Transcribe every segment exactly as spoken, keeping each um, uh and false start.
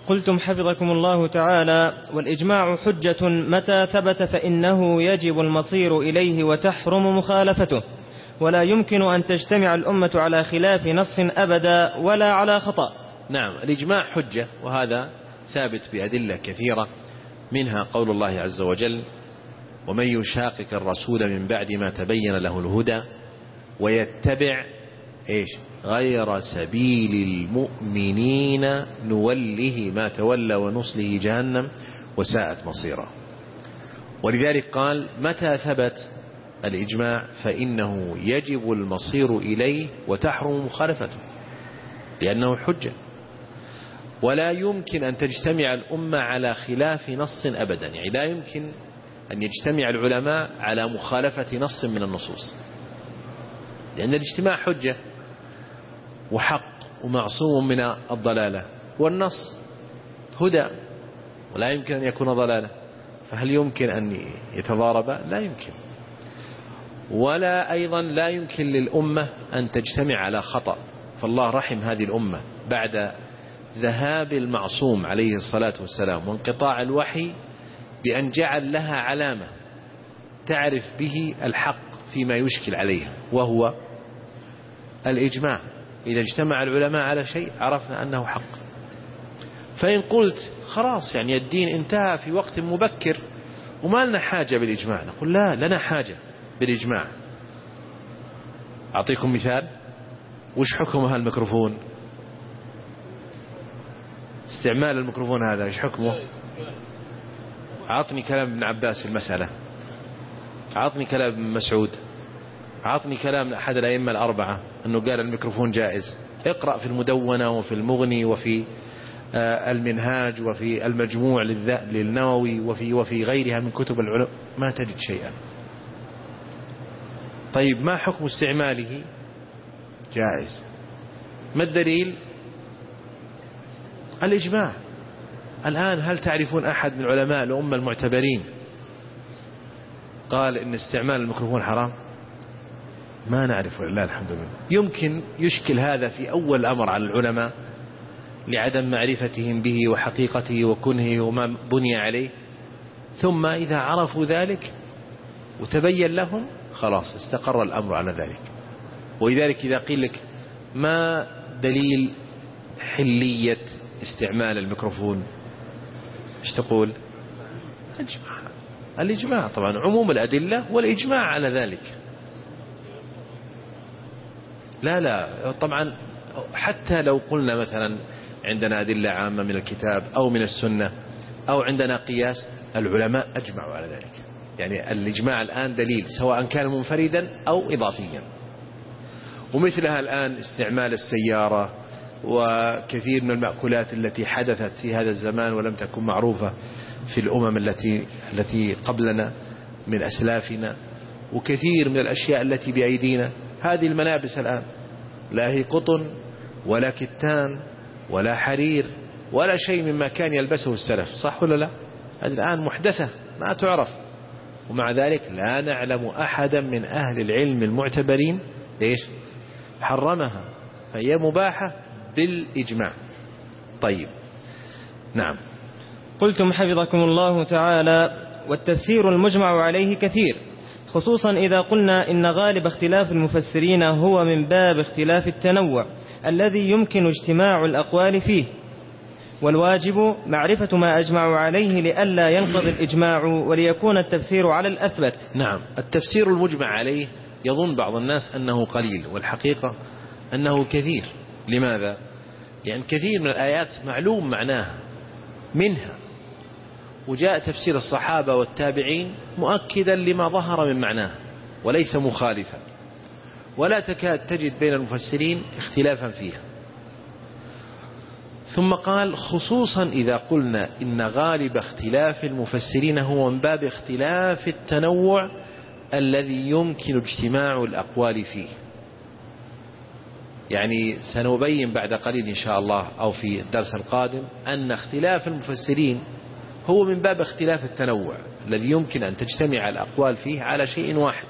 قلتم حفظكم الله تعالى: والإجماع حجة متى ثبت فإنه يجب المصير إليه وتحرم مخالفته، ولا يمكن أن تجتمع الأمة على خلاف نص أبدا ولا على خطأ. نعم، الإجماع حجة، وهذا ثابت بأدلة كثيرة، منها قول الله عز وجل: ومن يشاقق الرسول من بعد ما تبين له الهدى ويتبع إيش غير سبيل المؤمنين نوله ما تولى ونصله جهنم وساءت مصيرا. ولذلك قال: متى ثبت الإجماع فإنه يجب المصير إليه وتحرم مخالفته، لأنه حجة، ولا يمكن أن تجتمع الأمة على خلاف نص أبدا. يعني لا يمكن أن يجتمع العلماء على مخالفة نص من النصوص، لأن الاجتماع حجة وحق ومعصوم من الضلالة، والنص هدى ولا يمكن أن يكون ضلالة، فهل يمكن أن يتضاربا؟ لا يمكن. ولا أيضا لا يمكن للأمة أن تجتمع على خطأ، فالله رحم هذه الأمة بعد ذهاب المعصوم عليه الصلاة والسلام وانقطاع الوحي بأن جعل لها علامة تعرف به الحق فيما يشكل عليها، وهو الإجماع. إذا اجتمع العلماء على شيء عرفنا أنه حق. فإن قلت خلاص يعني الدين انتهى في وقت مبكر وما لنا حاجة بالإجماع، نقول لا، لنا حاجة بالإجماع. أعطيكم مثال. وش حكم هالميكروفون؟ استعمال الميكروفون هذا ايش حكمه؟ عطني كلام ابن عباس في المسألة، عطني كلام ابن مسعود، عطني كلام أحد الأئمة الأربعة أنه قال الميكروفون جائز. اقرأ في المدونة وفي المغني وفي المنهاج وفي المجموع للنووي وفي وفي غيرها من كتب العلماء، ما تجد شيئا. طيب ما حكم استعماله؟ جائز. ما الدليل؟ الإجماع. الآن هل تعرفون أحد من علماء الأمة المعتبرين قال إن استعمال الميكروفون حرام؟ ما نعرف ولله الحمد لله. يمكن يشكل هذا في أول الأمر على العلماء لعدم معرفتهم به وحقيقته وكنهه وما بني عليه، ثم إذا عرفوا ذلك وتبين لهم خلاص استقر الأمر على ذلك. ولذلك إذا قيل لك ما دليل حلية استعمال الميكروفون، ايش تقول؟ الإجماع. الإجماع طبعا عموم الأدلة والإجماع على ذلك. لا لا طبعا حتى لو قلنا مثلا عندنا أدلة عامة من الكتاب أو من السنة أو عندنا قياس، العلماء أجمعوا على ذلك. يعني الإجماع الآن دليل سواء كان منفردا أو إضافيا. ومثلها الآن استعمال السيارة وكثير من المأكولات التي حدثت في هذا الزمان ولم تكن معروفة في الأمم التي التي قبلنا من أسلافنا، وكثير من الأشياء التي بأيدينا. هذه الملابس الآن لا هي قطن ولا كتان ولا حرير ولا شيء مما كان يلبسه السلف، صح ولا لا؟ هذه الآن محدثة ما تعرف، ومع ذلك لا نعلم أحدا من أهل العلم المعتبرين ليش حرمها، فهي مباحة بالإجماع. طيب نعم. قلتم حفظكم الله تعالى: والتفسير المجمع عليه كثير، خصوصا إذا قلنا إن غالب اختلاف المفسرين هو من باب اختلاف التنوع الذي يمكن اجتماع الأقوال فيه، والواجب معرفة ما أجمعوا عليه لئلا ينقض الإجماع وليكون التفسير على الأثبت. نعم، التفسير المجمع عليه يظن بعض الناس أنه قليل، والحقيقة أنه كثير. لماذا؟ لأن كثير من الآيات معلوم معناها منها، وجاء تفسير الصحابة والتابعين مؤكدا لما ظهر من معناه وليس مخالفا، ولا تكاد تجد بين المفسرين اختلافا فيها. ثم قال: خصوصا إذا قلنا إن غالب اختلاف المفسرين هو من باب اختلاف التنوع الذي يمكن اجتماع الأقوال فيه. يعني سنبين بعد قليل إن شاء الله أو في الدرس القادم أن اختلاف المفسرين هو من باب اختلاف التنوع الذي يمكن أن تجتمع الأقوال فيه على شيء واحد.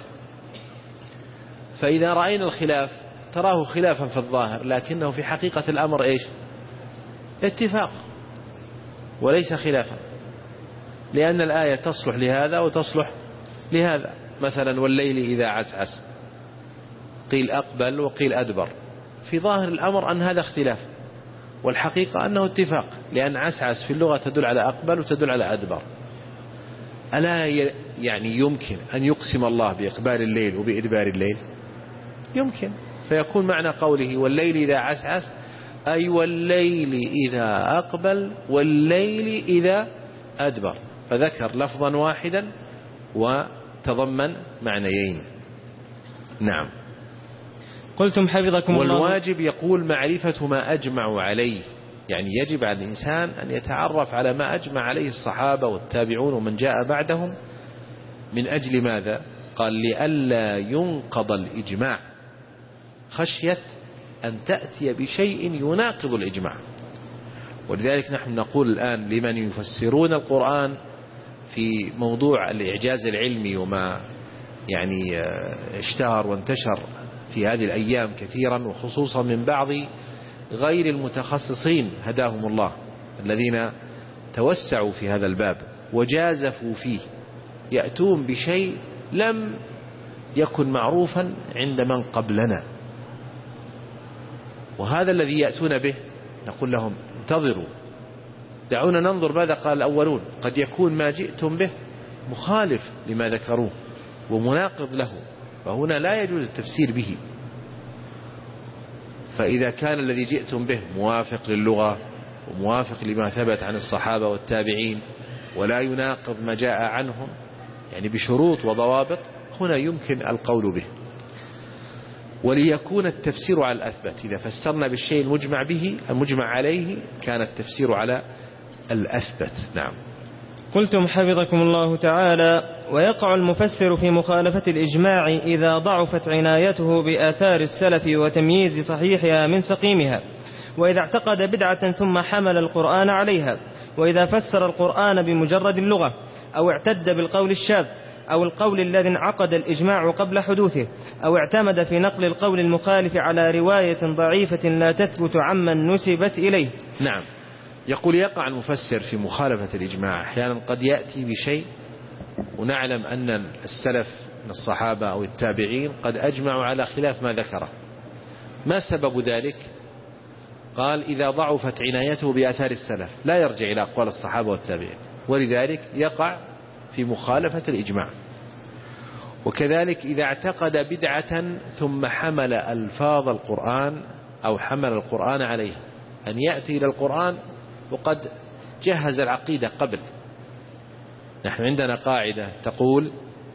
فإذا رأينا الخلاف تراه خلافا في الظاهر، لكنه في حقيقة الأمر إيش؟ اتفاق. وليس خلافا، لأن الآية تصلح لهذا وتصلح لهذا. مثلا والليل إذا عسعس قيل أقبل وقيل أدبر، في ظاهر الأمر أن هذا اختلاف، والحقيقة أنه اتفاق، لأن عسعس في اللغة تدل على أقبل وتدل على أدبر. ألا يعني يمكن أن يقسم الله بإقبال الليل وبإدبار الليل؟ يمكن، فيكون معنى قوله والليل إذا عسعس أي والليل إذا أقبل والليل إذا أدبر، فذكر لفظا واحدا وتضمن معنيين. نعم. قلتم حفظكم الله. والواجب يقول معرفة ما أجمع عليه، يعني يجب على الإنسان أن يتعرف على ما أجمع عليه الصحابة والتابعون ومن جاء بعدهم. من أجل ماذا؟ قال لئلا ينقض الإجماع، خشية أن تأتي بشيء يناقض الإجماع. ولذلك نحن نقول الآن لمن يفسرون القرآن في موضوع الإعجاز العلمي وما يعني اشتهر وانتشر في هذه الأيام كثيرا، وخصوصا من بعض غير المتخصصين هداهم الله الذين توسعوا في هذا الباب وجازفوا فيه، يأتون بشيء لم يكن معروفا عند من قبلنا، وهذا الذي يأتون به نقول لهم انتظروا، دعونا ننظر ماذا قال الأولون، قد يكون ما جئتم به مخالف لما ذكروه ومناقض له، فهنا لا يجوز التفسير به. فإذا كان الذي جئتم به موافق للغة وموافق لما ثبت عن الصحابة والتابعين ولا يناقض ما جاء عنهم يعني بشروط وضوابط، هنا يمكن القول به. وليكون التفسير على الأثبت، إذا فسرنا بالشيء المجمع به المجمع عليه كان التفسير على الأثبت. نعم. قلتم حفظكم الله تعالى: ويقع المفسر في مخالفة الإجماع إذا ضعفت عنايته بآثار السلف وتمييز صحيحها من سقيمها، وإذا اعتقد بدعة ثم حمل القرآن عليها، وإذا فسر القرآن بمجرد اللغة، أو اعتد بالقول الشاذ، أو القول الذي انعقد الإجماع قبل حدوثه، أو اعتمد في نقل القول المخالف على رواية ضعيفة لا تثبت عمن نسبت إليه. نعم. يقول يقع المفسر في مخالفة الإجماع، أحيانا قد يأتي بشيء ونعلم أن السلف من الصحابة أو التابعين قد أجمعوا على خلاف ما ذكره. ما سبب ذلك؟ قال إذا ضعفت عنايته بآثار السلف، لا يرجع إلى أقوال الصحابة والتابعين، ولذلك يقع في مخالفة الإجماع. وكذلك إذا اعتقد بدعة ثم حمل ألفاظ القرآن أو حمل القرآن عليها، أن يأتي إلى القرآن وقد جهز العقيدة قبل. نحن عندنا قاعدة تقول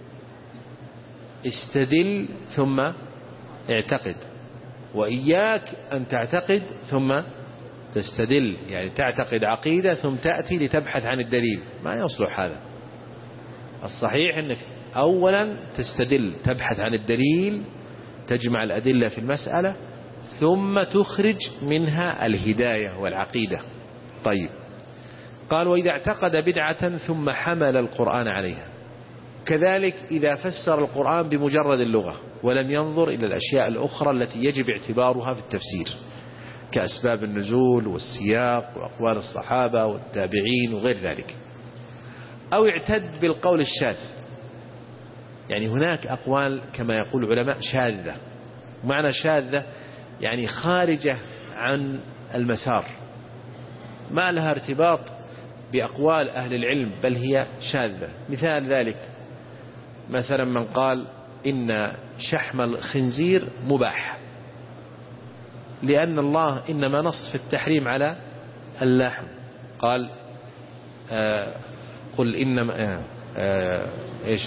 استدل ثم اعتقد، وإياك أن تعتقد ثم تستدل، يعني تعتقد عقيدة ثم تأتي لتبحث عن الدليل، ما يصلح هذا. الصحيح أنك أولا تستدل، تبحث عن الدليل، تجمع الأدلة في المسألة، ثم تخرج منها الهداية والعقيدة. طيب، قال وإذا اعتقد بدعة ثم حمل القرآن عليها، كذلك إذا فسر القرآن بمجرد اللغة ولم ينظر إلى الأشياء الأخرى التي يجب اعتبارها في التفسير كأسباب النزول والسياق وأقوال الصحابة والتابعين وغير ذلك، أو اعتد بالقول الشاذ، يعني هناك أقوال كما يقول العلماء شاذة، معنى شاذة يعني خارجة عن المسار، ما لها ارتباط بأقوال أهل العلم بل هي شاذة. مثال ذلك مثلا من قال إن شحم الخنزير مباح لأن الله إنما نص في التحريم على اللحم، قال آه قل إنما آه آه إيش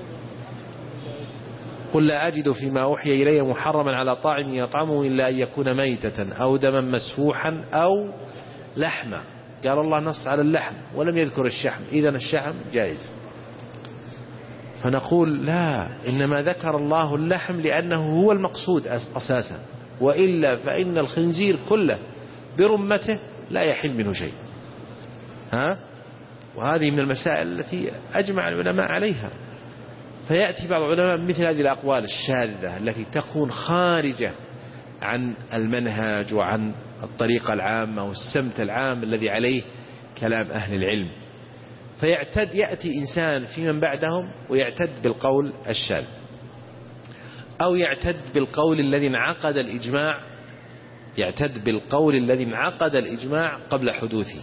قل لا أجد فيما أوحي إلي محرما على طاعم يطعمه إلا أن يكون ميتة أو دما مسفوحا أو لحما، قال الله نص على اللحم ولم يذكر الشحم، إذن الشحم جائز. فنقول لا، إنما ذكر الله اللحم لأنه هو المقصود أساسا، وإلا فإن الخنزير كله برمته لا يحل منه شيء. ها؟ وهذه من المسائل التي أجمع العلماء عليها. فيأتي بعض العلماء مثل هذه الأقوال الشاذة التي تكون خارجة عن المنهج وعن الطريقة العامة والسمت العام الذي عليه كلام أهل العلم، فيعتد يأتي إنسان في من بعدهم ويعتد بالقول الشاذ، أو يعتد بالقول الذي انعقد الإجماع يعتد بالقول الذي انعقد الإجماع قبل حدوثه.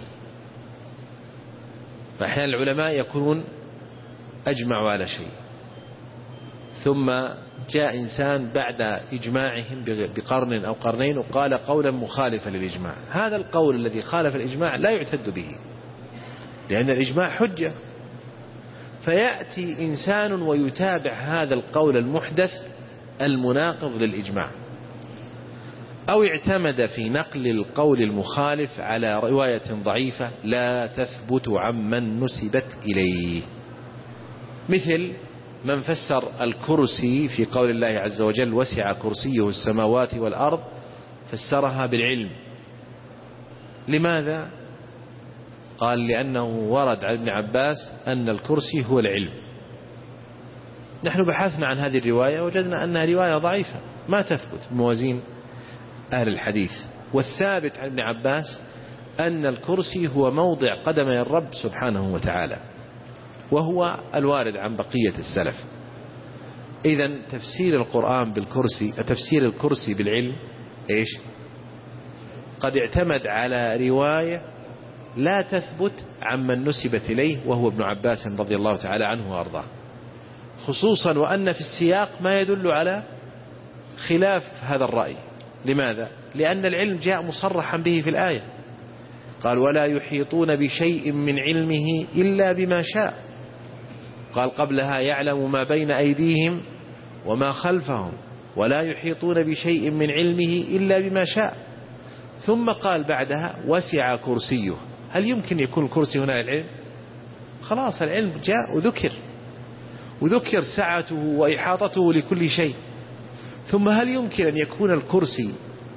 فأحيانا العلماء يكونون أجمعوا على شيء، ثم جاء إنسان بعد إجماعهم بقرن أو قرنين وقال قولا مخالفا للإجماع. هذا القول الذي خالف الإجماع لا يعتد به، لأن الإجماع حجة. فيأتي إنسان ويتابع هذا القول المحدث المناقض للإجماع، أو اعتمد في نقل القول المخالف على رواية ضعيفة لا تثبت عمن نسبت إليه، مثل من فسر الكرسي في قول الله عز وجل وسع كرسيه السماوات والأرض، فسرها بالعلم. لماذا؟ قال لأنه ورد عن ابن عباس أن الكرسي هو العلم. نحن بحثنا عن هذه الرواية وجدنا أنها رواية ضعيفة ما تثبت بموازين أهل الحديث. والثابت عن ابن عباس أن الكرسي هو موضع قدمي الرب سبحانه وتعالى، وهو الوارد عن بقية السلف. إذن تفسير القرآن بالكرسي، تفسير الكرسي بالعلم إيش؟ قد اعتمد على رواية لا تثبت عمن نسبت إليه وهو ابن عباس رضي الله تعالى عنه وأرضاه، خصوصا وأن في السياق ما يدل على خلاف هذا الرأي. لماذا؟ لأن العلم جاء مصرحا به في الآية، قال ولا يحيطون بشيء من علمه إلا بما شاء. قال قبلها يعلم ما بين أيديهم وما خلفهم ولا يحيطون بشيء من علمه إلا بما شاء. ثم قال بعدها وسع كرسيه. هل يمكن يكون الكرسي هنا العلم؟ خلاص العلم جاء وذكر وذكر سعته وإحاطته لكل شيء. ثم هل يمكن أن يكون الكرسي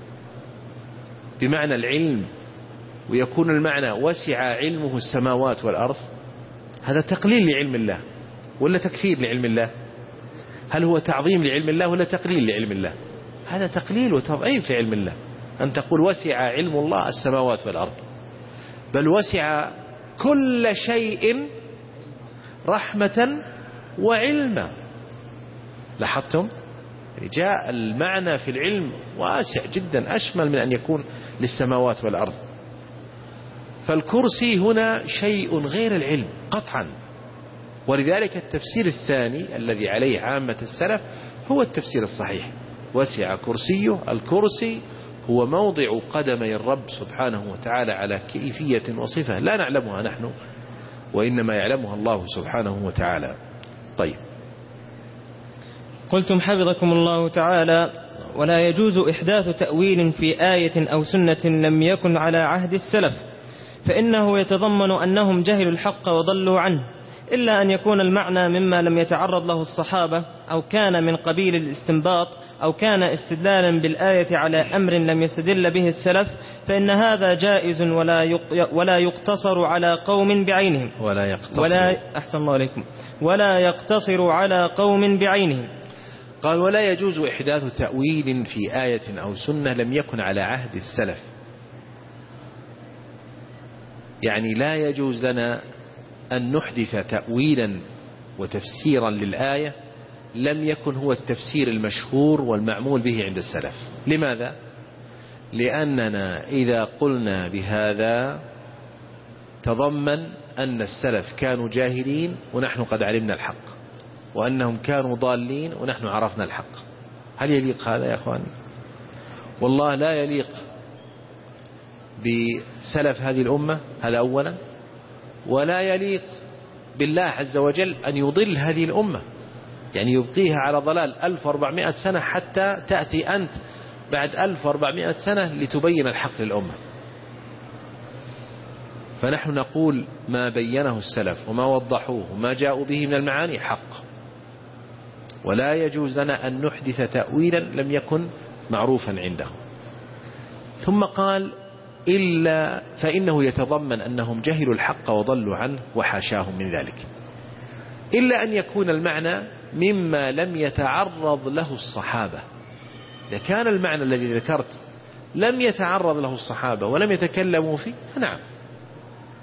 بمعنى العلم ويكون المعنى وسع علمه السماوات والأرض؟ هذا تقليل لعلم الله ولا تكثير لعلم الله؟ هل هو تعظيم لعلم الله ولا تقليل لعلم الله؟ هذا تقليل وتضعيف لعلم الله أن تقول وسع علم الله السماوات والأرض، بل وسع كل شيء رحمة وعلما. لاحظتم؟ جاء المعنى في العلم واسع جدا أشمل من أن يكون للسماوات والأرض. فالكرسي هنا شيء غير العلم قطعا، ولذلك التفسير الثاني الذي عليه عامة السلف هو التفسير الصحيح. وسع كرسيه، الكرسي هو موضع قدمي الرب سبحانه وتعالى على كيفية وصفة لا نعلمها نحن وإنما يعلمها الله سبحانه وتعالى. طيب، قلتم حفظكم الله تعالى ولا يجوز إحداث تأويل في آية أو سنة لم يكن على عهد السلف، فإنه يتضمن أنهم جهلوا الحق وضلوا عنه، إلا أن يكون المعنى مما لم يتعرض له الصحابة، أو كان من قبيل الاستنباط، أو كان استدلالا بالآية على أمر لم يستدل به السلف، فإن هذا جائز ولا ولا يقتصر على قوم بعينهم ولا يقتصر ولا أحسن الله عليكم ولا يقتصر على قوم بعينهم. قال ولا يجوز إحداث تأويل في آية أو سنة لم يكن على عهد السلف، يعني لا يجوز لنا أن نحدث تأويلا وتفسيرا للآية لم يكن هو التفسير المشهور والمعمول به عند السلف. لماذا؟ لأننا إذا قلنا بهذا تضمن أن السلف كانوا جاهلين ونحن قد علمنا الحق، وأنهم كانوا ضالين ونحن عرفنا الحق. هل يليق هذا يا أخواني؟ والله لا يليق بسلف هذه الأمة، هذا أولا، ولا يليق بالله عز وجل أن يضل هذه الأمة، يعني يبقيها على ضلال ألف وأربعمائة سنة حتى تأتي أنت بعد ألف وأربعمائة سنة لتبين الحق للأمة. فنحن نقول ما بينه السلف وما وضحوه وما جاءوا به من المعاني حق، ولا يجوز لنا أن نحدث تأويلا لم يكن معروفا عندهم. ثم قال إلا فإنه يتضمن أنهم جهلوا الحق وضلوا عنه وحاشاهم من ذلك، إلا أن يكون المعنى مما لم يتعرض له الصحابة. إذا كان المعنى الذي ذكرت لم يتعرض له الصحابة ولم يتكلموا فيه فنعم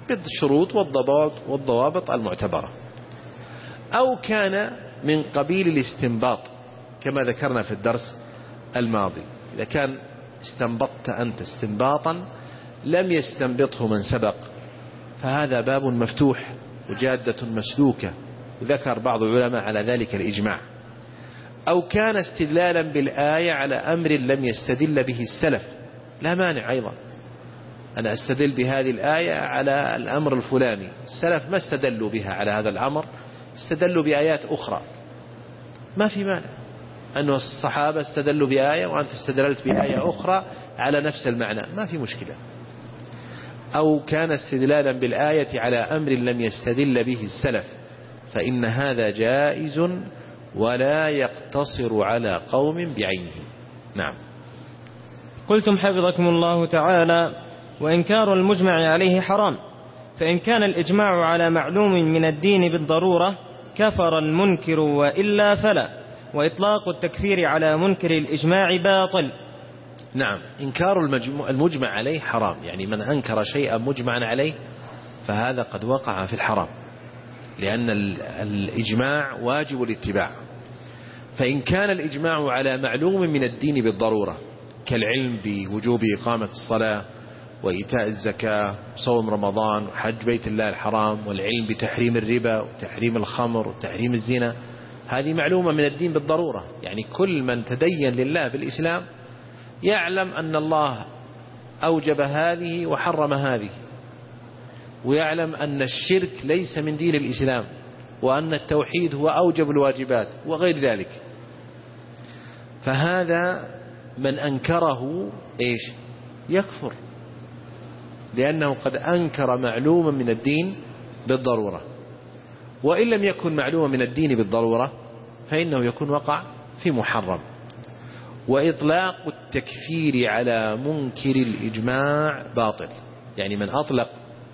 بالشروط والضباط والضوابط المعتبرة، أو كان من قبيل الاستنباط كما ذكرنا في الدرس الماضي. إذا كان استنبطت أنت استنباطا لم يستنبطه من سبق فهذا باب مفتوح وجادة مسلوكة، وذكر بعض العلماء على ذلك الإجماع. أو كان استدلالا بالآية على أمر لم يستدل به السلف، لا مانع أيضا، أنا أستدل بهذه الآية على الأمر الفلاني، السلف ما استدلوا بها على هذا الأمر، استدلوا بآيات أخرى، ما في مانع أنه الصحابة استدلوا بآية وأنت استدللت بآية أخرى على نفس المعنى، ما في مشكلة. أو كان استدلالا بالآية على أمر لم يستدل به السلف فإن هذا جائز ولا يقتصر على قوم بعينه. نعم. قلتم حفظكم الله تعالى: وإنكار المجمع عليه حرام، فإن كان الإجماع على معلوم من الدين بالضرورة كفر المنكر، وإلا فلا، وإطلاق التكفير على منكر الإجماع باطل. نعم، إنكار المجمع عليه حرام، يعني من أنكر شيئا مجمعا عليه فهذا قد وقع في الحرام، لأن الإجماع واجب الاتباع. فإن كان الإجماع على معلوم من الدين بالضرورة كالعلم بوجوب إقامة الصلاة وإيتاء الزكاة وصوم رمضان وحج بيت الله الحرام والعلم بتحريم الربا وتحريم الخمر وتحريم الزنا، هذه معلومة من الدين بالضرورة، يعني كل من تدين لله بالإسلام يعلم أن الله أوجب هذه وحرم هذه، ويعلم أن الشرك ليس من دين الإسلام، وأن التوحيد هو أوجب الواجبات وغير ذلك. فهذا من أنكره إيش؟ يكفر، لأنه قد أنكر معلوما من الدين بالضرورة. وإن لم يكن معلوما من الدين بالضرورة فإنه يكون وقع في محرم. وإطلاق التكفير على منكر الإجماع باطل، يعني من أطلق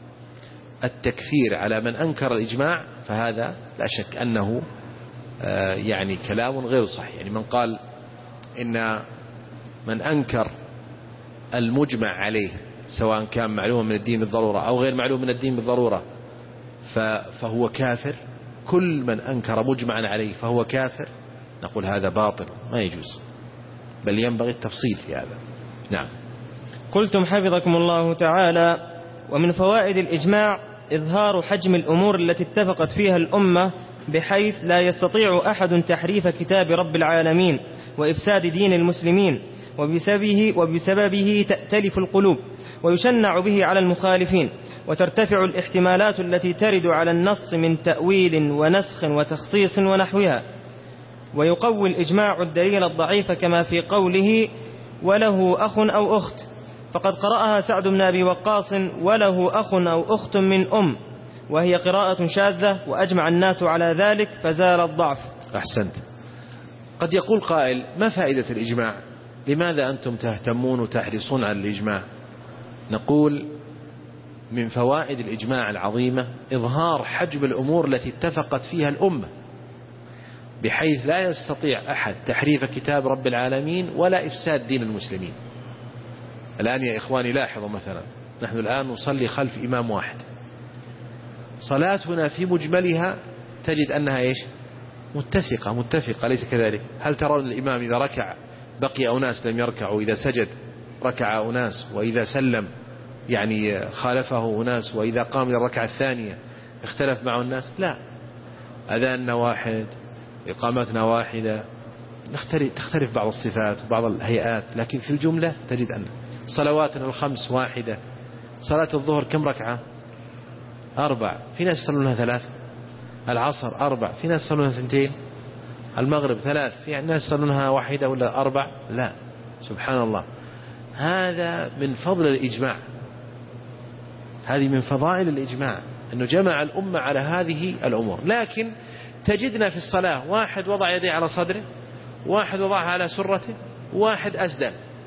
التكفير على من أنكر الإجماع فهذا لا شك أنه يعني كلام غير صحيح. يعني من قال إن من أنكر المجمع عليه سواء كان معلوم من الدين بالضرورة أو غير معلوم من الدين بالضرورة فهو كافر، كل من أنكر مجمعا عليه فهو كافر، نقول هذا باطل ما يجوز، بل ينبغي التفصيل في هذا. نعم. قلتم حفظكم الله تعالى: ومن فوائد الإجماع إظهار حجم الأمور التي اتفقت فيها الأمة بحيث لا يستطيع أحد تحريف كتاب رب العالمين وإفساد دين المسلمين، وبسببه, وبسببه تأتلف القلوب ويشنع به على المخالفين، وترتفع الاحتمالات التي ترد على النص من تأويل ونسخ وتخصيص ونحوها. ويقوي الإجماع الدليل الضعيف كما في قوله: وله أخ أو أخت، فقد قرأها سعد بن أبي وقاص: وله أخ أو أخت من أم، وهي قراءة شاذة وأجمع الناس على ذلك فزال الضعف. أحسنت. قد يقول قائل: ما فائدة الإجماع؟ لماذا أنتم تهتمون وتحرصون على الإجماع؟ نقول: من فوائد الإجماع العظيمة إظهار حجم الأمور التي اتفقت فيها الأمة بحيث لا يستطيع أحد تحريف كتاب رب العالمين ولا إفساد دين المسلمين. الآن يا إخواني لاحظوا مثلا، نحن الآن نصلي خلف إمام واحد، صلاتنا في مجملها تجد أنها إيش؟ متسقة متفقة، ليس كذلك؟ هل ترون الإمام إذا ركع بقي أناس لم يركعوا، إذا سجد ركع أناس، وإذا سلم يعني خالفه أناس، وإذا قام للركعة الثانية اختلف معه الناس؟ لا، أذاننا واحد، إقامتنا واحدة، تختلف بعض الصفات وبعض الهيئات، لكن في الجملة تجد أن صلواتنا الخمس واحدة. صلاة الظهر كم ركعة؟ أربع، في ناس يصلونها ثلاث. العصر أربع، في ناس يصلونها ثنتين. المغرب ثلاث، في ناس يصلونها واحدة ولا أربع. لا، سبحان الله، هذا من فضل الإجماع، هذه من فضائل الإجماع أنه جمع الأمة على هذه الأمور. لكن تجدنا في الصلاة واحد وضع يديه على صدره، واحد وضعها على سرته، واحد أسدل،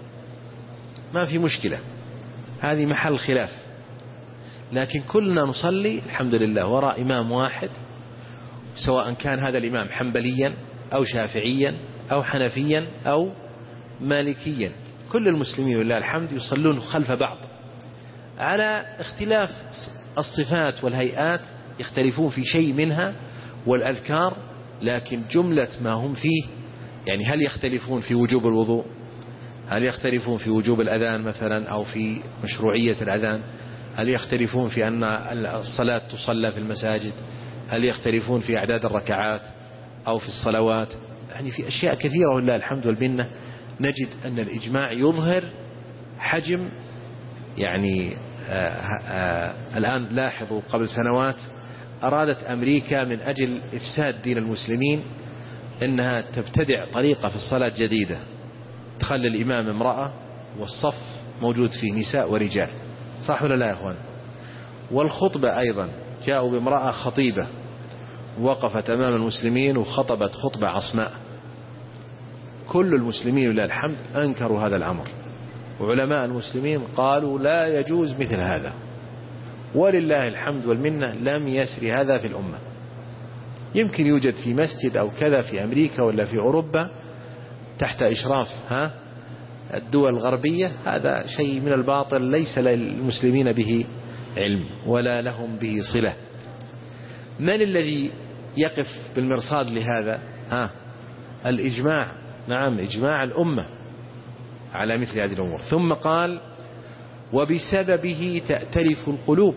ما في مشكلة، هذه محل خلاف. لكن كلنا نصلي الحمد لله وراء إمام واحد، سواء كان هذا الإمام حنبليا أو شافعيا أو حنفيا أو مالكيا، كل المسلمين ولله الحمد يصلون خلف بعض على اختلاف الصفات والهيئات يختلفون في شيء منها، والأذكار لكن جملة ما هم فيه. يعني هل يختلفون في وجوب الوضوء؟ هل يختلفون في وجوب الأذان مثلا أو في مشروعية الأذان؟ هل يختلفون في أن الصلاة تصلى في المساجد؟ هل يختلفون في أعداد الركعات أو في الصلوات؟ يعني في أشياء كثيرة ولله الحمد والمنة نجد أن الإجماع يظهر حجم. يعني آآ آآ الآن لاحظوا قبل سنوات أرادت أمريكا من أجل إفساد دين المسلمين أنها تبتدع طريقة في الصلاة جديدة، تخلي الإمام امرأة والصف موجود فيه نساء ورجال، صح ولا لا يا أخوان؟ والخطبة أيضا جاءوا بامرأة خطيبة وقفت أمام المسلمين وخطبت خطبة عصماء. كل المسلمين لله الحمد أنكروا هذا الأمر، وعلماء المسلمين قالوا لا يجوز مثل هذا، ولله الحمد والمنة لم يسر هذا في الأمة. يمكن يوجد في مسجد أو كذا في أمريكا ولا في أوروبا تحت إشراف ها الدول الغربية، هذا شيء من الباطل ليس للمسلمين به علم ولا لهم به صلة. من الذي يقف بالمرصاد لهذا؟ ها الإجماع، نعم إجماع الأمة على مثل هذه الأمور. ثم قال وبسببه تأتلف القلوب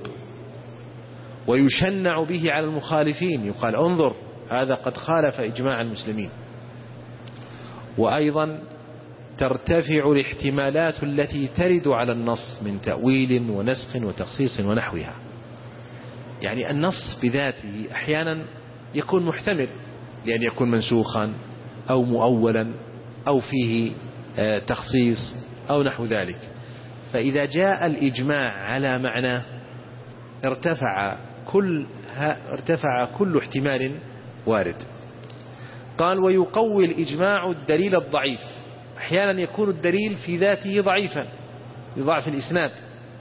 ويشنع به على المخالفين، يقال انظر هذا قد خالف إجماع المسلمين. وأيضا ترتفع الاحتمالات التي ترد على النص من تأويل ونسخ وتخصيص ونحوها. يعني النص بذاته أحيانا يكون محتمل لأن يكون منسوخا أو مؤولا أو فيه تخصيص أو نحو ذلك. فإذا جاء الإجماع على معنى ارتفع كل ارتفع كل احتمال وارد. قال ويقوي الإجماع الدليل الضعيف، أحيانا يكون الدليل في ذاته ضعيفا لضعف الإسناد،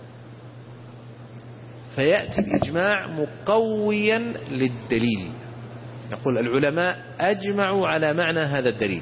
فيأتي الإجماع مقويا للدليل. يقول العلماء أجمعوا على معنى هذا الدليل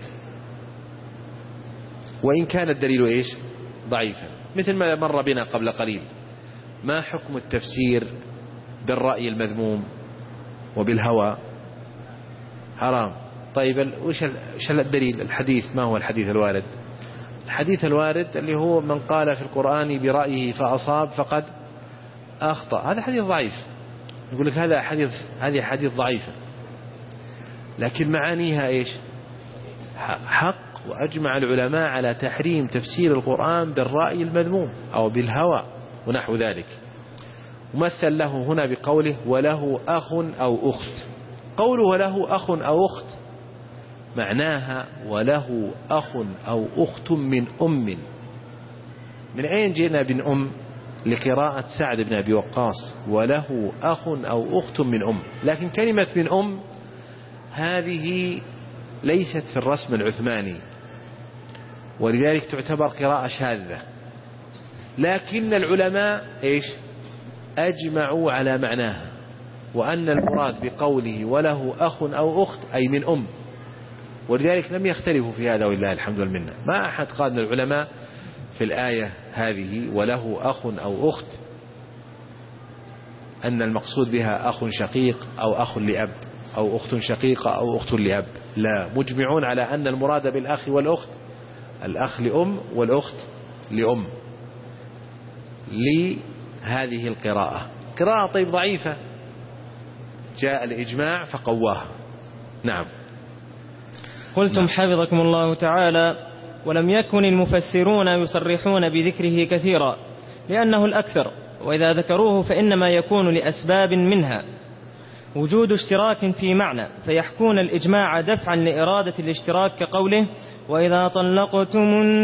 وإن كان الدليل إيش ضعيفا. مثل ما مر بنا قبل قليل، ما حكم التفسير بالرأي المذموم وبالهوى؟ حرام. طيب وش الدليل؟ الحديث، ما هو الحديث الوارد؟ الحديث الوارد اللي هو من قال في القرآن برأيه فأصاب فقد أخطأ، هذا حديث ضعيف. يقول لك هذا حديث، هذه حديث ضعيفة، لكن معانيها إيش؟ حق. وأجمع العلماء على تحريم تفسير القرآن بالرأي المذموم أو بالهوى ونحو ذلك. ومثل له هنا بقوله وله أخ أو أخت. قوله وله أخ أو أخت معناها وله أخ أو أخت من أم. من أين جئنا بن أم؟ لقراءة سعد بن أبي وقاص وله أخ أو أخت من أم. لكن كلمة من أم هذه ليست في الرسم العثماني، ولذلك تعتبر قراءة شاذة. لكن العلماء إيش أجمعوا على معناها، وأن المراد بقوله وله أخ أو أخت أي من أم، ولذلك لم يختلفوا في هذا ولله الحمد والمنة. ما أحد قال من العلماء في الآية هذه وله أخ أو أخت أن المقصود بها أخ شقيق أو أخ لأب أو أخت شقيقة أو أخت لأب، لا، مجمعون على أن المراد بالأخ والأخت الأخ لأم والأخت لأم لهذه القراءة. قراءة طيب ضعيفة، جاء الإجماع فقواها. نعم. قلتم نعم. حفظكم الله تعالى ولم يكن المفسرون يصرحون بذكره كثيرا لأنه الأكثر، وإذا ذكروه فإنما يكون لأسباب منها وجود اشتراك في معنى فيحكون الإجماع دفعا لإرادة الاشتراك، كقوله وإذا طلقتم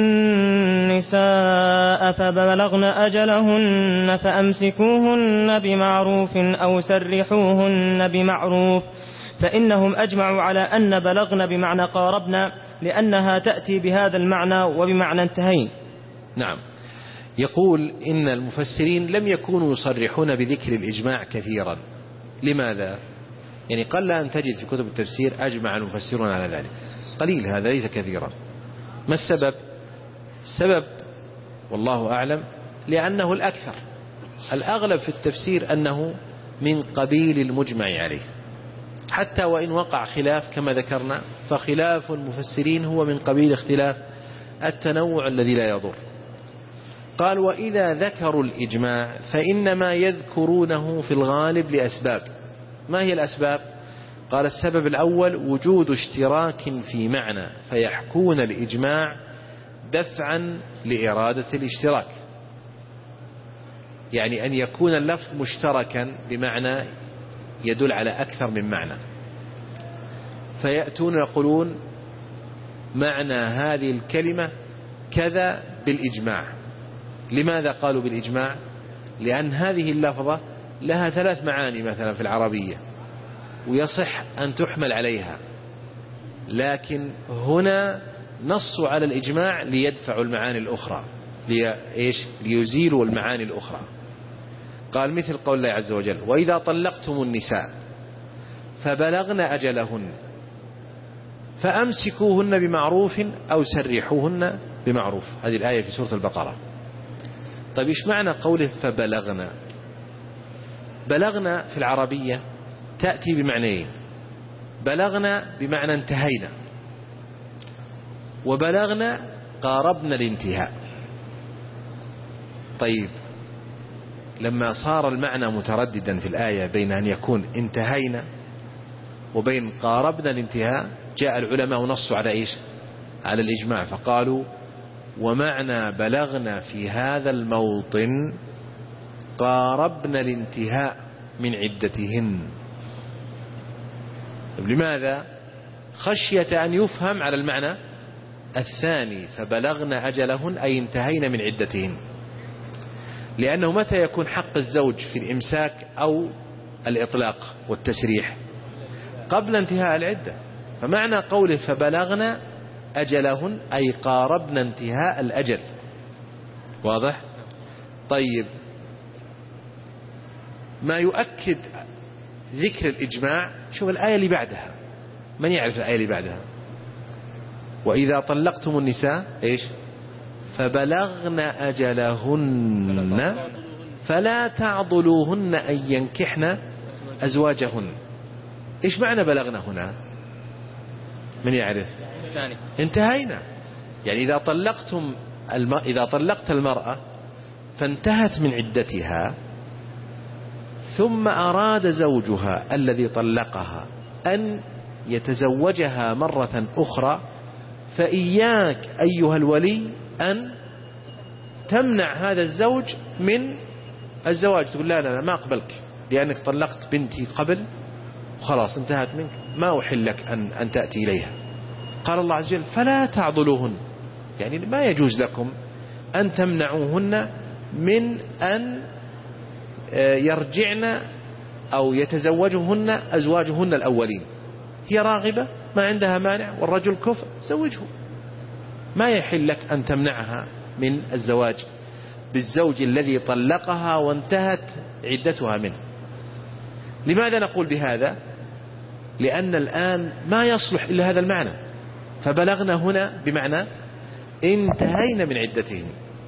النساء فبلغن أجلهن فأمسكوهن بمعروف أو سرحوهن بمعروف، فإنهم أجمعوا على أن بلغن بمعنى قاربنا لأنها تأتي بهذا المعنى وبمعنى انتهين. نعم. يقول إن المفسرين لم يكونوا يصرحون بذكر الإجماع كثيرا. لماذا؟ يعني قل أن تجد في كتب التفسير أجمع المفسرون على ذلك، قليل، هذا ليس كثيرا. ما السبب؟ السبب والله أعلم لأنه الأكثر، الأغلب في التفسير أنه من قبيل المجمع عليه، حتى وإن وقع خلاف كما ذكرنا، فخلاف المفسرين هو من قبيل اختلاف التنوع الذي لا يضر. قال وإذا ذكروا الإجماع فإنما يذكرونه في الغالب لأسباب. ما هي الأسباب؟ قال السبب الأول وجود اشتراك في معنى فيحكون الإجماع دفعا لإرادة الاشتراك، يعني أن يكون اللفظ مشتركا بمعنى يدل على أكثر من معنى، فيأتون يقولون معنى هذه الكلمة كذا بالإجماع. لماذا قالوا بالإجماع؟ لأن هذه اللفظة لها ثلاث معاني مثلا في العربية ويصح أن تحمل عليها، لكن هنا نصوا على الإجماع ليدفعوا المعاني الأخرى، ليش؟ ليزيلوا المعاني الأخرى. قال مثل قول الله عز وجل وإذا طلقتم النساء فبلغن أجلهن فأمسكوهن بمعروف أو سرحوهن بمعروف. هذه الآية في سورة البقرة. طيب إيش معنى قوله فبلغن؟ بلغنا في العربية تأتي بمعنيين، بلغنا بمعنى انتهينا، وبلغنا قاربنا الانتهاء. طيب لما صار المعنى مترددا في الآية بين أن يكون انتهينا وبين قاربنا الانتهاء، جاء العلماء ونصوا على إيش؟ على الإجماع، فقالوا ومعنى بلغنا في هذا الموطن قاربنا الانتهاء من عدتهن. لماذا؟ خشية أن يفهم على المعنى الثاني فبلغنا أجلهن أي انتهينا من عدتهن، لأنه متى يكون حق الزوج في الإمساك أو الإطلاق والتسريح؟ قبل انتهاء العدة. فمعنى قوله فبلغنا أجلهن أي قاربنا انتهاء الأجل. واضح؟ طيب ما يؤكد ذكر الإجماع، شوف الآية اللي بعدها، من يعرف الآية اللي بعدها؟ وإذا طلقتم النساء إيش؟ فبلغن أجلهن فلا تعضلوهن أن ينكحن أزواجهن. إيش معنى بلغنا هنا؟ من يعرف؟ انتهينا. يعني إذا طلقتم الم... إذا طلقت المرأة فانتهت من عدتها ثم أراد زوجها الذي طلقها أن يتزوجها مرة أخرى، فإياك أيها الولي أن تمنع هذا الزوج من الزواج، تقول لا لا ما أقبلك لأنك طلقت بنتي قبل وخلاص انتهت منك، ما أحل لك أن, أن تأتي إليها. قال الله عز وجل فلا تعضلوهن، يعني ما يجوز لكم أن تمنعوهن من أن يرجعن أو يتزوجهن أزواجهن الأولين. هي راغبة ما عندها مانع والرجل كفء، زوجه. ما يحل لك أن تمنعها من الزواج بالزوج الذي طلقها وانتهت عدتها منه. لماذا نقول بهذا؟ لأن الآن ما يصلح إلا هذا المعنى، فبلغنا هنا بمعنى انتهينا من عدتهم.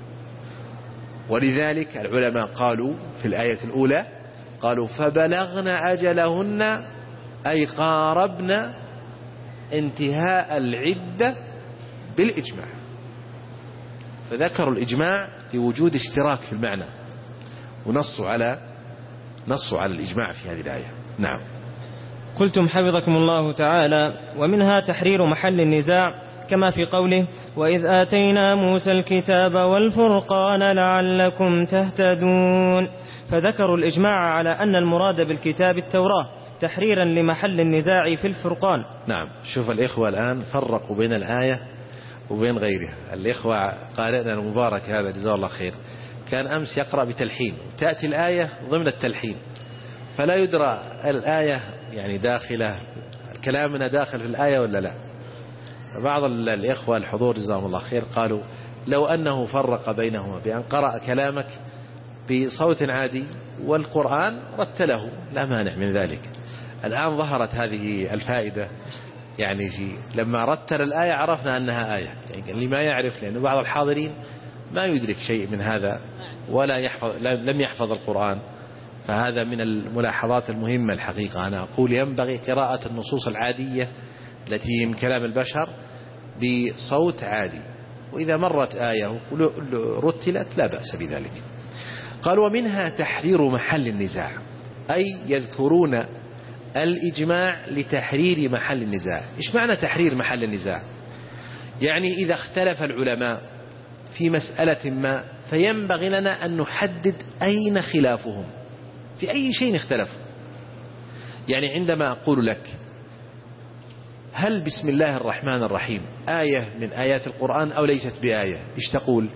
ولذلك العلماء قالوا في الآية الأولى قالوا فبلغنا أجلهن أي قاربنا انتهاء العدة بالإجماع، فذكروا الإجماع لوجود اشتراك في المعنى ونصوا على نصوا على الإجماع في هذه الآية. نعم. قلتم حفظكم الله تعالى ومنها تحرير محل النزاع كما في قوله وإذ آتينا موسى الكتاب والفرقان لعلكم تهتدون، فذكروا الإجماع على أن المراد بالكتاب التوراة تحريرا لمحل النزاع في الفرقان. نعم. شوف الإخوة الآن فرقوا بين الآية وبين غيرها. الإخوة قارئنا المبارك هذا جزاه الله خير كان أمس يقرأ بتلحين، تأتي الآية ضمن التلحين فلا يدرى الآية يعني داخلة كلامنا داخل في الآية ولا لا. بعض الإخوة الحضور جزاهم الله خير قالوا لو أنه فرق بينهما بأن قرأ كلامك بصوت عادي والقرآن رتله لا مانع من ذلك. الآن ظهرت هذه الفائدة، يعني في لما رتل الآية عرفنا أنها آية، يعني اللي ما يعرف، لأنه بعض الحاضرين ما يدرك شيء من هذا ولا يحفظ لم يحفظ القرآن، فهذا من الملاحظات المهمة الحقيقة. أنا أقول ينبغي قراءة النصوص العادية التي من كلام البشر بصوت عالي، وإذا مرت آية رتلت لا بأس بذلك. قال ومنها تحرير محل النزاع، أي يذكرون الإجماع لتحرير محل النزاع. إيش معنى تحرير محل النزاع؟ يعني إذا اختلف العلماء في مسألة ما فينبغي لنا أن نحدد أين خلافهم، في أي شيء اختلفوا. يعني عندما أقول لك هل بسم الله الرحمن الرحيم آية من آيات القرآن أو ليست بآية، إيش تقول؟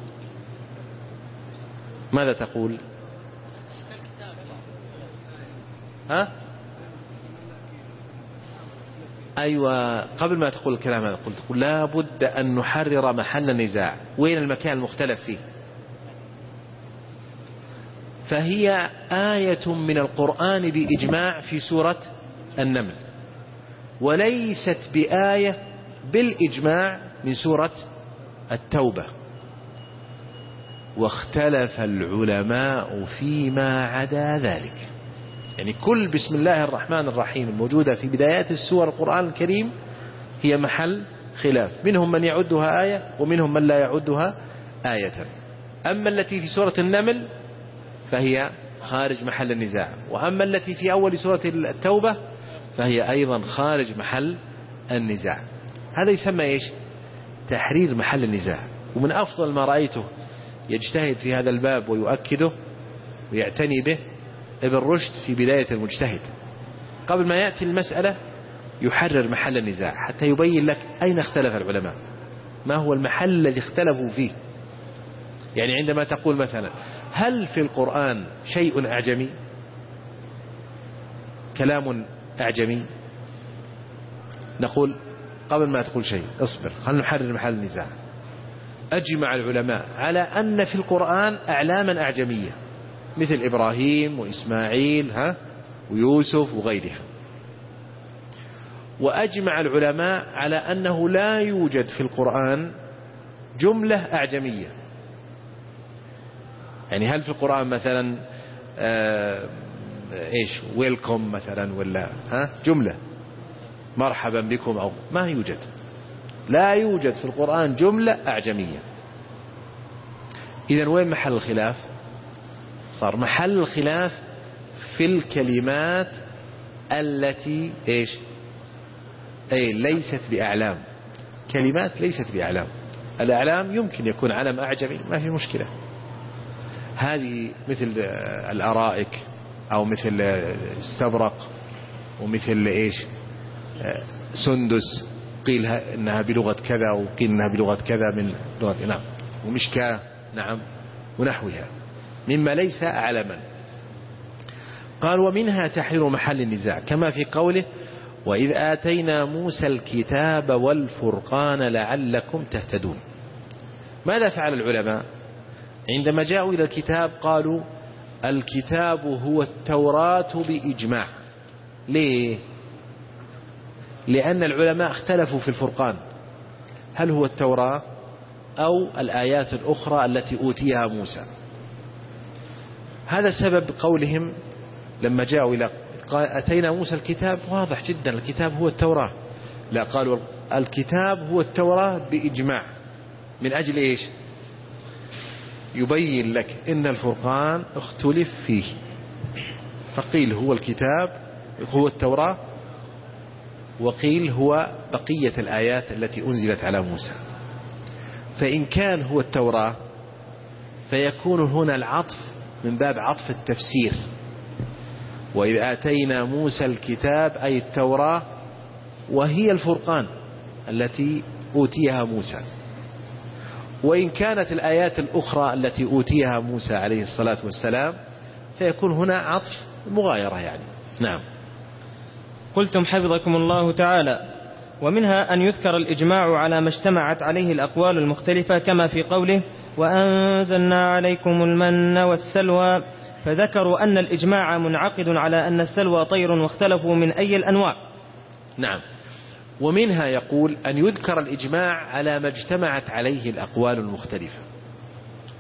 ماذا تقول؟ ها؟ أيوة، قبل ما تقول الكلام هذا قلت تقول لا بد أن نحرر محل النزاع، وين المكان المختلف فيه. فهي آية من القرآن بإجماع في سورة النمل، وليست بآية بالإجماع من سورة التوبة. واختلف العلماء فيما عدا ذلك. يعني كل بسم الله الرحمن الرحيم الموجودة في بدايات السور القرآن الكريم هي محل خلاف، منهم من يعدها آية ومنهم من لا يعدها آية. أما التي في سورة النمل فهي خارج محل النزاع، وأما التي في أول سورة التوبة فهي أيضا خارج محل النزاع. هذا يسمى إيش؟ تحرير محل النزاع. ومن أفضل ما رأيته يجتهد في هذا الباب ويؤكده ويعتني به ابن رشد في بداية المجتهد، قبل ما يأتي المسألة يحرر محل النزاع حتى يبين لك أين اختلف العلماء، ما هو المحل الذي اختلفوا فيه. يعني عندما تقول مثلا هل في القرآن شيء أعجمي، كلام أعجمي، نقول قبل ما تقول شيء اصبر، خلنا نحرر محل النزاع. أجمع العلماء على أن في القرآن أعلاما أعجمية مثل إبراهيم وإسماعيل ها ويوسف وغيرها. وأجمع العلماء على أنه لا يوجد في القرآن جملة أعجمية. يعني هل في القرآن مثلا آه إيش ويلكم مثلا ولا ها جملة مرحبا بكم أو ما يوجد، لا يوجد في القرآن جملة أعجمية. إذن وين محل الخلاف؟ صار محل الخلاف في الكلمات التي إيش أي ليست بأعلام، كلمات ليست بأعلام. الأعلام يمكن يكون علم أعجمي ما في مشكلة، هذه مثل الأرائك أو مثل استبرق ومثل إيش سندس، قيل إنها بلغة كذا وقيل إنها بلغة كذا من لغة نعم، ومشكاة نعم ونحوها مما ليس علما. قال ومنها تحرير محل النزاع كما في قوله وإذ آتينا موسى الكتاب والفرقان لعلكم تهتدون. ماذا فعل العلماء عندما جاءوا إلى الكتاب؟ قالوا الكتاب هو التوراة بإجماع. ليه؟ لأن العلماء اختلفوا في الفرقان، هل هو التوراة أو الآيات الأخرى التي أوتيها موسى. هذا سبب قولهم لما جاءوا إلى أتينا موسى الكتاب، واضح جدا الكتاب هو التوراة. لا، قالوا الكتاب هو التوراة بإجماع. من أجل إيش؟ يبين لك إن الفرقان اختلف فيه، فقيل هو الكتاب هو التوراة، وقيل هو بقية الآيات التي أنزلت على موسى. فإن كان هو التوراة فيكون هنا العطف من باب عطف التفسير، وإذ آتينا موسى الكتاب أي التوراة وهي الفرقان التي أوتيها موسى. وإن كانت الآيات الأخرى التي أوتيها موسى عليه الصلاة والسلام فيكون هنا عطف مغايرة يعني. نعم. قلتم حفظكم الله تعالى ومنها أن يذكر الإجماع على ما اجتمعت عليه الأقوال المختلفة كما في قوله وأنزلنا عليكم المن والسلوى، فذكروا أن الإجماع منعقد على أن السلوى طير واختلفوا من أي الأنواع. نعم. ومنها يقول أن يذكر الإجماع على ما اجتمعت عليه الأقوال المختلفة.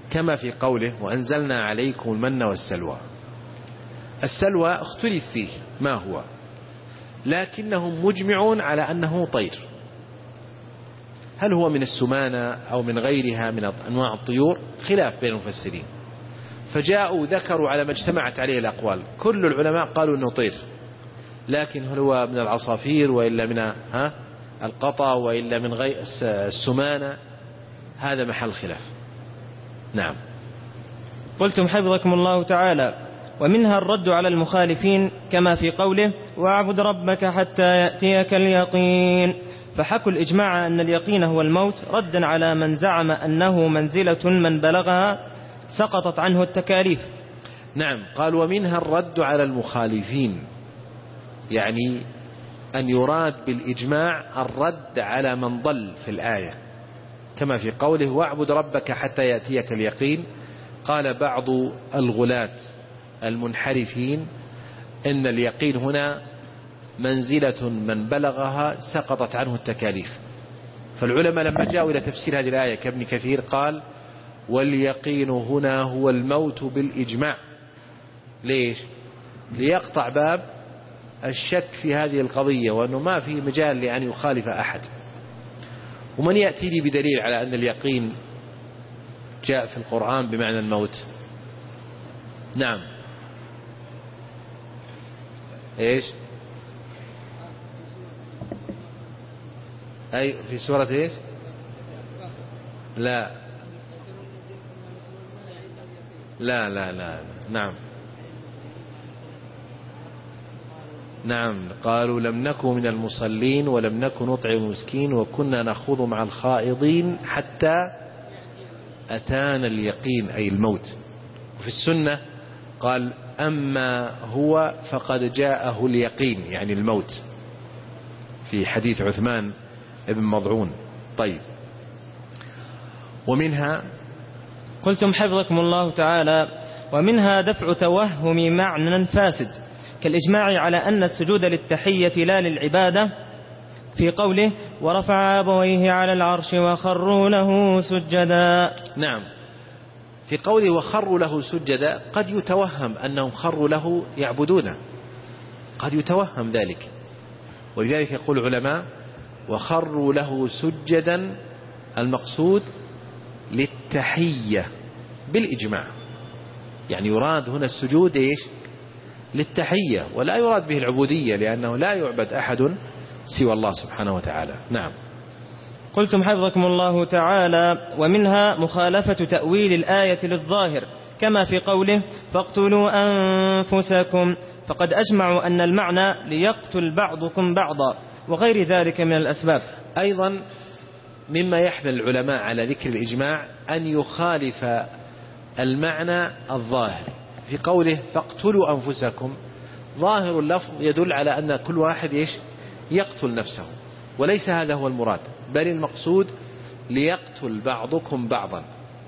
كما في قوله وأنزلنا عليكم المن والسلوى. السلوى اختلف فيه ما هو، لكنهم مجمعون على أنه طير، هل هو من السمانة أو من غيرها من أنواع الطيور خلاف بين المفسرين، فجاءوا ذكروا على ما اجتمعت عليه الأقوال. كل العلماء قالوا أنه طير، لكن هل هو من العصافير وإلا من ها القطا وإلا من غير السمانة، هذا محل خلاف. نعم. قلتم حفظكم الله تعالى: ومنها الرد على المخالفين كما في قوله واعبد ربك حتى يأتيك اليقين، فحكوا الإجماع أن اليقين هو الموت ردا على من زعم أنه منزلة من بلغها سقطت عنه التكاليف. نعم. قال ومنها الرد على المخالفين، يعني أن يراد بالإجماع الرد على من ضل في الآية، كما في قوله واعبد ربك حتى يأتيك اليقين. قال بعض الغلاة المنحرفين إن اليقين هنا منزلة من بلغها سقطت عنه التكاليف، فالعلماء لما جاءوا إلى تفسير هذه الآية كابن كثير قال واليقين هنا هو الموت بالإجماع. ليش؟ ليقطع باب الشك في هذه القضية، وأنه ما في مجال لأن يخالف أحد. ومن يأتي لي بدليل على أن اليقين جاء في القرآن بمعنى الموت؟ نعم. إيش؟ أي في سورة إيش؟ لا لا لا لا نعم نعم. قالوا لم نكن من المصلين ولم نكن نطعم المسكين وكنا نخوض مع الخائضين حتى أتانا اليقين أي الموت. وفي السنة قال أما هو فقد جاءه اليقين يعني الموت، في حديث عثمان ابن مضعون. طيب. ومنها قلتم حفظكم الله تعالى: ومنها دفع توهم معنى فاسد كالإجماع على أن السجود للتحية لا للعبادة في قوله ورفع أبويه على العرش وخروا له سجدا. نعم. في قوله وخروا له سجدا قد يتوهم أنهم خروا له يعبدونه، قد يتوهم ذلك، ولذلك يقول العلماء وخروا له سجدا المقصود للتحية بالإجماع، يعني يراد هنا السجود إيش؟ للتحية، ولا يراد به العبودية، لأنه لا يعبد أحد سوى الله سبحانه وتعالى. نعم. قلتم حفظكم الله تعالى: ومنها مخالفة تأويل الآية للظاهر كما في قوله فاقتلوا أنفسكم، فقد أجمعوا أن المعنى ليقتل بعضكم بعضا وغير ذلك من الأسباب. أيضا مما يحمل العلماء على ذكر الإجماع أن يخالف المعنى الظاهر في قوله فاقتلوا أنفسكم. ظاهر اللفظ يدل على أن كل واحد إيش؟ يقتل نفسه، وليس هذا هو المراد، بل المقصود ليقتل بعضكم بعضا،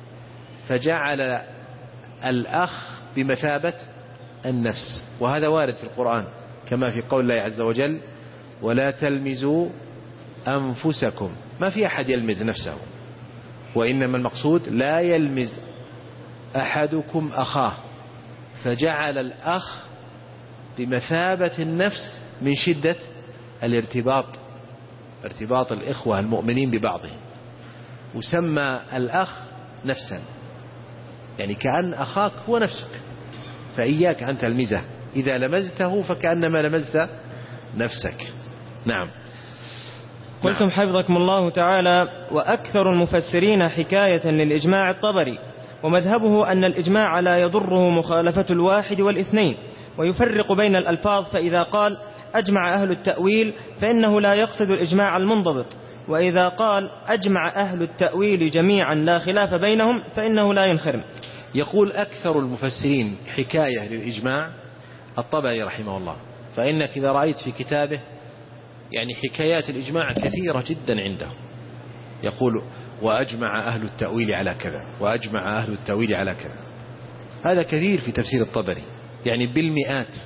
فجعل الأخ بمثابة النفس، وهذا وارد في القرآن كما في قول الله عز وجل ولا تلمزوا أنفسكم. ما في أحد يلمز نفسه، وإنما المقصود لا يلمز أحدكم أخاه، فجعل الأخ بمثابة النفس من شدة الارتباط، ارتباط الإخوة المؤمنين ببعضهم، وسمى الأخ نفسا، يعني كأن أخاك هو نفسك، فإياك أن تلمزه، إذا لمزته فكأنما لمزت نفسك. نعم. قلتم حفظكم الله تعالى: وأكثر المفسرين حكاية للإجماع الطبري، ومذهبه أن الإجماع لا يضره مخالفة الواحد والاثنين، ويفرق بين الألفاظ، فإذا قال أجمع أهل التأويل فإنه لا يقصد الإجماع المنضبط، وإذا قال أجمع أهل التأويل جميعا لا خلاف بينهم فإنه لا ينخرم. يقول أكثر المفسرين حكاية للإجماع الطبري رحمه الله، فإنك إذا رأيت في كتابه يعني حكايات الإجماع كثيرة جدا عنده، يقول وأجمع أهل التأويل على كذا، وأجمع أهل التأويل على كذا، هذا كثير في تفسير الطبري، يعني بالمئات،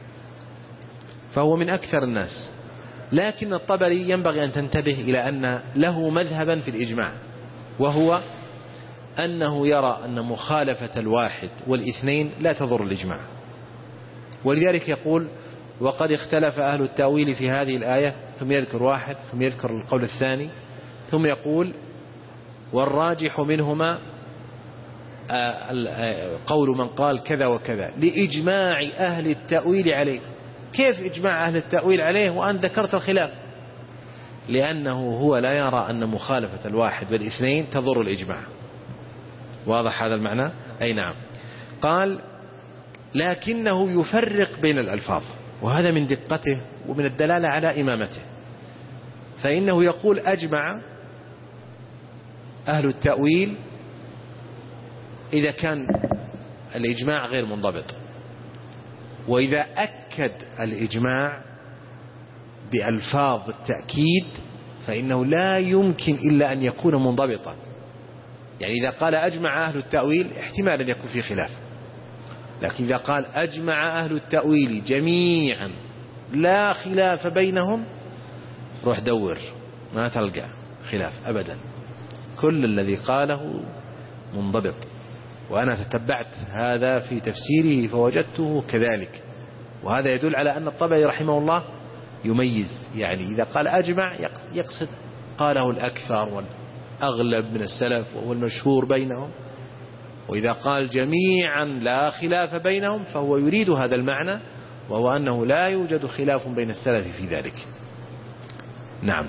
فهو من أكثر الناس. لكن الطبري ينبغي أن تنتبه إلى أن له مذهبا في الإجماع، وهو أنه يرى أن مخالفة الواحد والاثنين لا تضر الإجماع، ولذلك يقول وقد اختلف أهل التأويل في هذه الآية، ثم يذكر واحد ثم يذكر القول الثاني، ثم يقول والراجح منهما قول من قال كذا وكذا لإجماع أهل التأويل عليه. كيف إجماع أهل التأويل عليه وأنت ذكرت الخلاف؟ لأنه هو لا يرى أن مخالفة الواحد والاثنين تضر الإجماع. واضح هذا المعنى؟ أي نعم. قال لكنه يفرق بين الألفاظ، وهذا من دقته ومن الدلالة على إمامته. فإنه يقول أجمع أهل التأويل إذا كان الإجماع غير منضبط، وإذا أكد الإجماع بألفاظ التأكيد فإنه لا يمكن إلا أن يكون منضبطا. يعني إذا قال أجمع أهل التأويل احتمال أن يكون في خلاف، لكن إذا قال أجمع أهل التأويل جميعا لا خلاف بينهم، روح دور ما تلقى خلاف أبدا، كل الذي قاله منضبط. وأنا تتبعت هذا في تفسيره فوجدته كذلك، وهذا يدل على أن الطبري رحمه الله يميز. يعني إذا قال أجمع يقصد قاله الأكثر والأغلب من السلف والمشهور بينهم، وإذا قال جميعا لا خلاف بينهم فهو يريد هذا المعنى، وهو أنه لا يوجد خلاف بين السلف في ذلك. نعم.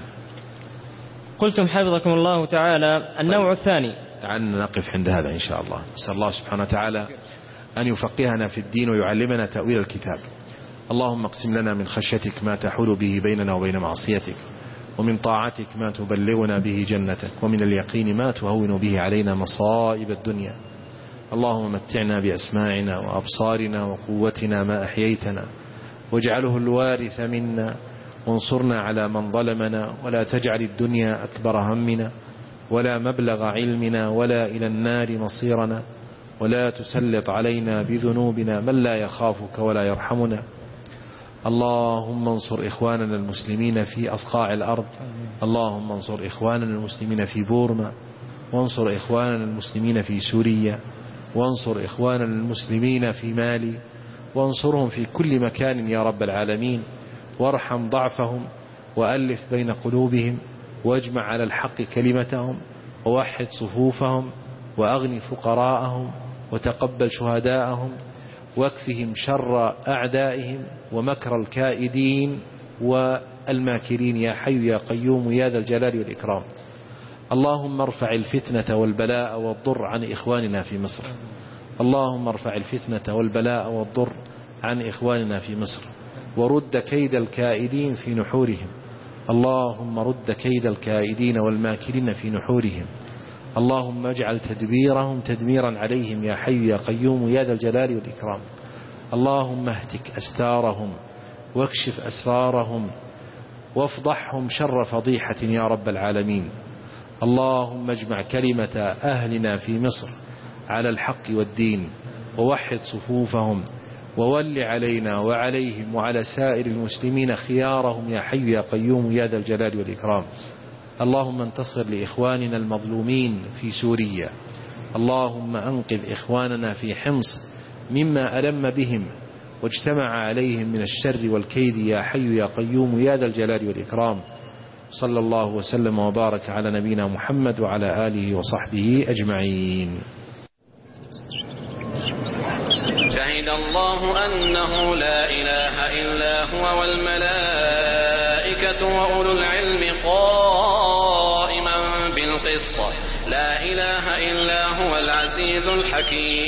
قلتم حفظكم الله تعالى النوع الثاني. عن نقف عند هذا إن شاء الله. نسأل الله سبحانه وتعالى أن يفقهنا في الدين ويعلمنا تأويل الكتاب. اللهم اقسم لنا من خشيتك ما تحول به بيننا وبين معصيتك، ومن طاعتك ما تبلغنا به جنتك، ومن اليقين ما تهون به علينا مصائب الدنيا. اللهم متعنا بأسماعنا وأبصارنا وقوتنا ما أحييتنا، واجعله الوارث منا، وانصرنا على من ظلمنا، ولا تجعل الدنيا أكبر همنا ولا مبلغ علمنا ولا إلى النار مصيرنا، ولا تسلط علينا بذنوبنا من لا يخافك ولا يرحمنا. اللهم انصر إخواننا المسلمين في أصقاع الأرض، اللهم انصر إخواننا المسلمين في بورما، وانصر إخواننا المسلمين في سوريا، وانصر إخواننا المسلمين في مالي، وانصرهم في كل مكان يا رب العالمين، وارحم ضعفهم وألف بين قلوبهم، واجمع على الحق كلمتهم، ووحد صفوفهم، وأغني فقراءهم، وتقبل شهداءهم، واكفهم شر أعدائهم ومكر الكائدين والماكرين يا حي يا قيوم يا ذا الجلال والإكرام. اللهم ارفع الفتنة والبلاء والضر عن إخواننا في مصر، اللهم ارفع الفتنة والبلاء والضر عن إخواننا في مصر، ورد كيد الكائدين في نحورهم، اللهم رد كيد الكائدين والماكرين في نحورهم، اللهم اجعل تدبيرهم تدميرا عليهم يا حي يا قيوم يا ذا الجلال والإكرام. اللهم اهتك أستارهم واكشف أسرارهم وافضحهم شر فضيحة يا رب العالمين. اللهم اجمع كلمة أهلنا في مصر على الحق والدين، ووحد صفوفهم، وول علينا وعليهم وعلى سائر المسلمين خيارهم يا حي يا قيوم يا ذا الجلال والإكرام. اللهم انتصر لإخواننا المظلومين في سوريا، اللهم أنقذ إخواننا في حمص مما ألم بهم واجتمع عليهم من الشر والكيد يا حي يا قيوم يا ذا الجلال والإكرام. صلى الله وسلم وبارك على نبينا محمد وعلى آله وصحبه أجمعين. شهد الله أنه لا إله إلا هو والملائكة وأولو العلم قائما بالقسط، لا إله إلا هو العزيز الحكيم.